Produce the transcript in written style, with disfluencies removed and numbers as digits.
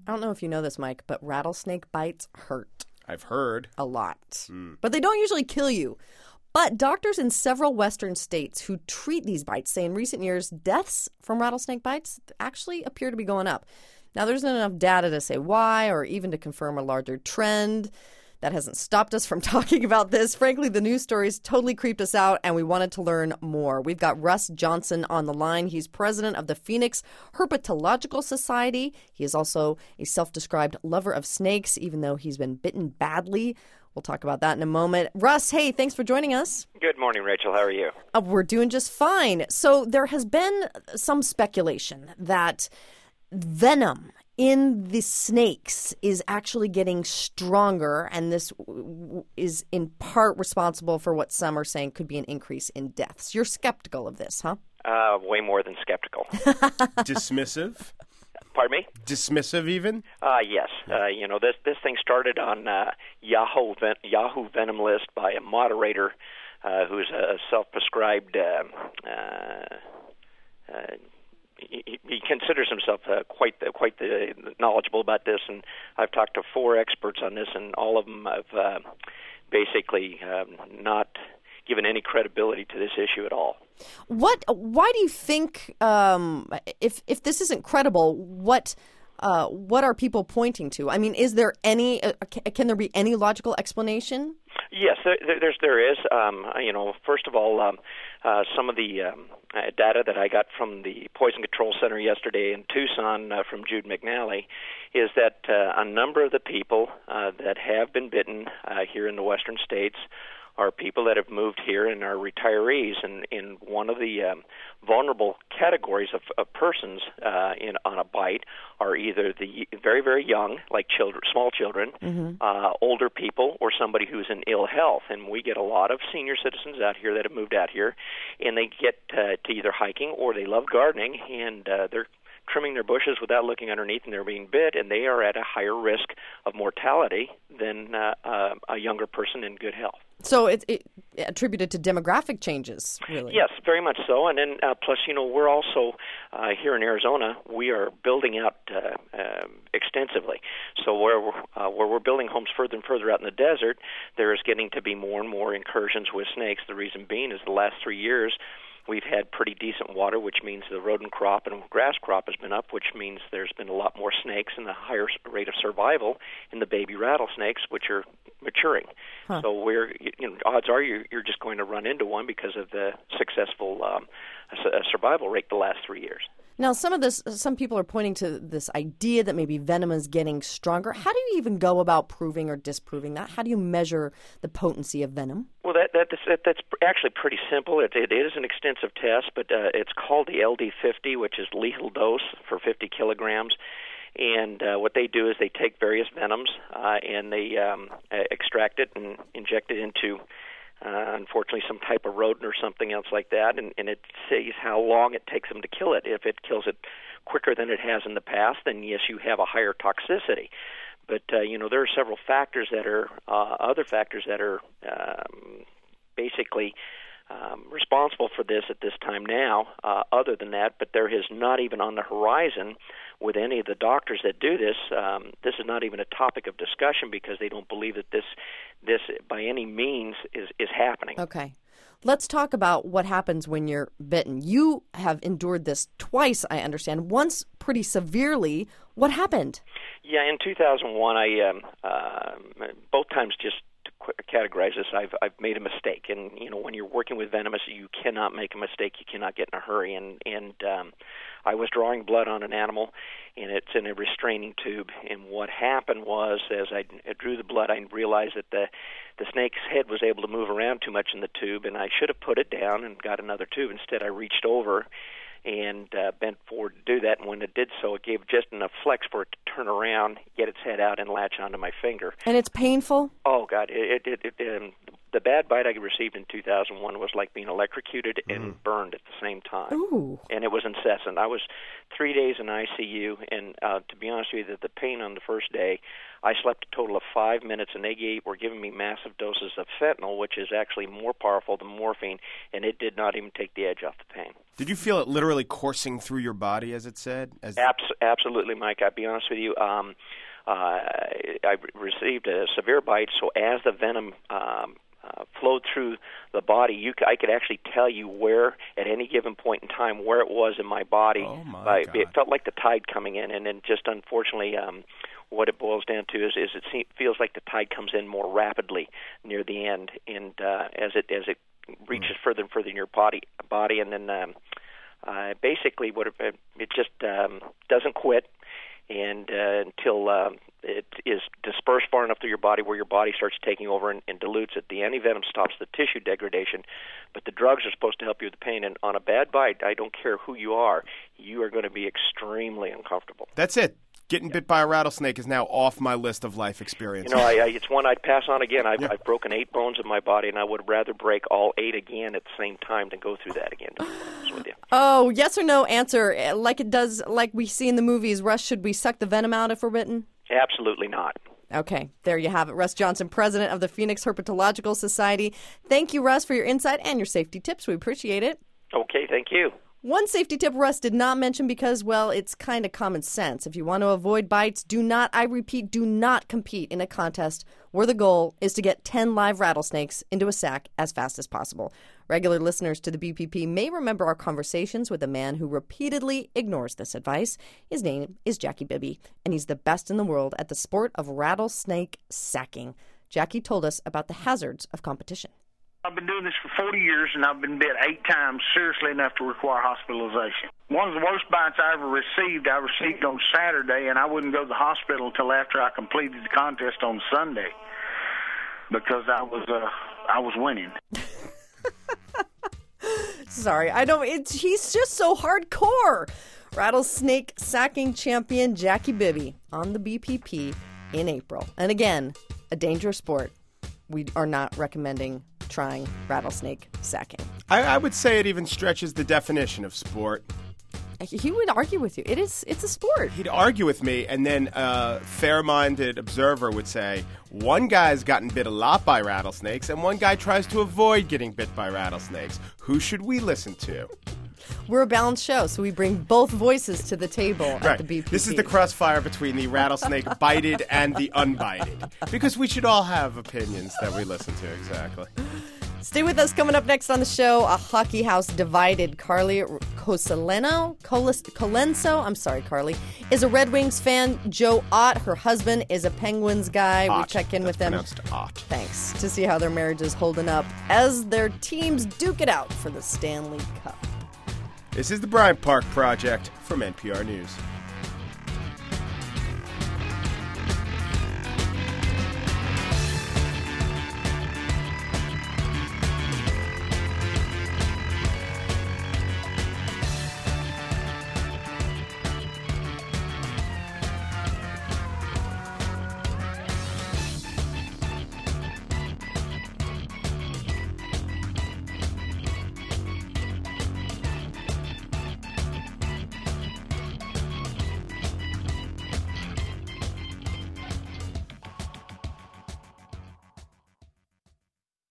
I don't know if you know this, Mike, but rattlesnake bites hurt. I've heard. A lot. But they don't usually kill you. But doctors in several Western states who treat these bites say in recent years, deaths from rattlesnake bites actually appear to be going up. Now, there's not enough data to say why or even to confirm a larger trend. That hasn't stopped us from talking about this. Frankly, the news stories totally creeped us out, and we wanted to learn more. We've got Russ Johnson on the line. He's president of the Phoenix Herpetological Society. He is also a self-described lover of snakes, even though he's been bitten badly. We'll talk about that in a moment. Russ, hey, thanks for joining us. Good morning, Rachel. How are you? We're doing just fine. So there has been some speculation that venom in the snakes is actually getting stronger, and this is in part responsible for what some are saying could be an increase in deaths. You're skeptical of this, huh? Way more than skeptical. Dismissive? Pardon me? Dismissive even? Yes. This thing started on Yahoo Venom list by a moderator who's a self-prescribed he considers himself quite knowledgeable about this, and I've talked to 4 experts on this, and all of them have basically not given any credibility to this issue at all. Why do you think, if this isn't credible, what are people pointing to? I mean, is there any? Can there be any logical explanation? Yes, there is. First of all, some of the data that I got from the Poison Control Center yesterday in Tucson from Jude McNally is that a number of the people that have been bitten here in the western states are people that have moved here and are retirees. And in one of the vulnerable categories of persons on a bite are either the very, very young, like children, small children, older people, or somebody who's in ill health. And we get a lot of senior citizens out here that have moved out here, and they get to either hiking or they love gardening, and they're trimming their bushes without looking underneath, and they're being bit, and they are at a higher risk of mortality than a younger person in good health. So it's attributed to demographic changes, really? Yes, very much so. And then plus, we're also here in Arizona, we are building out extensively. So where we're building homes further and further out in the desert, there is getting to be more and more incursions with snakes. The reason being is the last 3 years, we've had pretty decent water, which means the rodent crop and grass crop has been up, which means there's been a lot more snakes and a higher rate of survival in the baby rattlesnakes, which are maturing. Huh. So odds are you're just going to run into one because of the successful survival rate the last 3 years. Now, some people are pointing to this idea that maybe venom is getting stronger. How do you even go about proving or disproving that? How do you measure the potency of venom? Well, that's actually pretty simple. It is an extensive test, but it's called the LD50, which is lethal dose for 50 kilograms. And what they do is they take various venoms and they extract it and inject it into unfortunately some type of rodent or something else like that, and it says how long it takes them to kill it. If it kills it quicker than it has in the past, then yes, you have a higher toxicity. But there are several factors that are other factors that are basically responsible for this at this time now, other than that, but there is not even on the horizon with any of the doctors that do this. This is not even a topic of discussion because they don't believe that this by any means is happening. Okay. Let's talk about what happens when you're bitten. You have endured this twice, I understand, once pretty severely. What happened? Yeah, in 2001, I both times, just to categorize this, I've made a mistake. And, when you're working with venomous, you cannot make a mistake. You cannot get in a hurry. And I was drawing blood on an animal, and it's in a restraining tube. And what happened was, as I drew the blood, I realized that the snake's head was able to move around too much in the tube, and I should have put it down and got another tube. Instead, I reached over and bent forward to do that, and when it did so, it gave just enough flex for it to turn around, get its head out, and latch onto my finger. And it's painful? Oh, God. The bad bite I received in 2001 was like being electrocuted and burned at the same time. Ooh. And it was incessant. I was 3 days in ICU, and to be honest with you, the pain on the first day, I slept a total of 5 minutes, and they were giving me massive doses of fentanyl, which is actually more powerful than morphine, and it did not even take the edge off the pain. Did you feel it literally coursing through your body, as it said? Absolutely, Mike. I'll be honest with you. I received a severe bite, so as the venom flowed through the body, I could actually tell you where, at any given point in time, where it was in my body. Oh my God. It felt like the tide coming in, and then just unfortunately, what it boils down to is feels like the tide comes in more rapidly near the end, and as it reaches further and further in your body, and then basically it just doesn't quit. And until it is dispersed far enough through your body where your body starts taking over and dilutes it. The antivenom stops the tissue degradation, but the drugs are supposed to help you with the pain. And on a bad bite, I don't care who you are going to be extremely uncomfortable. That's it. Getting bit by a rattlesnake is now off my list of life experiences. You know, it's one I'd pass on again. I've broken 8 bones in my body, and I would rather break all 8 again at the same time than go through that again, to be honest with you. Oh, yes or no answer. Like it does, like we see in the movies, Russ, should we suck the venom out if we're bitten? Absolutely not. Okay, there you have it. Russ Johnson, president of the Phoenix Herpetological Society. Thank you, Russ, for your insight and your safety tips. We appreciate it. Okay, thank you. One safety tip Russ did not mention because, well, it's kind of common sense. If you want to avoid bites, do not compete in a contest where the goal is to get 10 live rattlesnakes into a sack as fast as possible. Regular listeners to the BPP may remember our conversations with a man who repeatedly ignores this advice. His name is Jackie Bibby, and he's the best in the world at the sport of rattlesnake sacking. Jackie told us about the hazards of competition. I've been doing this for 40 years, and I've been bit 8 times, seriously enough to require hospitalization. One of the worst bites I ever received, on Saturday, and I wouldn't go to the hospital until after I completed the contest on Sunday because I was winning. Sorry, I don't. He's just so hardcore. Rattlesnake sacking champion Jackie Bibby on the BPP in April. And again, a dangerous sport. We are not recommending trying rattlesnake sacking. I would say it even stretches the definition of sport. He would argue with you. It's a sport. He'd argue with me, and then a fair-minded observer would say, one guy's gotten bit a lot by rattlesnakes, and one guy tries to avoid getting bit by rattlesnakes. Who should we listen to? We're a balanced show, so we bring both voices to the table at the BPP. This is the crossfire between the rattlesnake bited and the unbited. Because we should all have opinions that we listen to, exactly. Stay with us. Coming up next on the show, a hockey house divided. Carly Colenso, I'm sorry, Carly, is a Red Wings fan. Joe Ott, her husband, is a Penguins guy. Ott. We check in with them. Pronounced Ott. Thanks. To see how their marriage is holding up as their teams duke it out for the Stanley Cup. This is the Bryant Park Project from NPR News.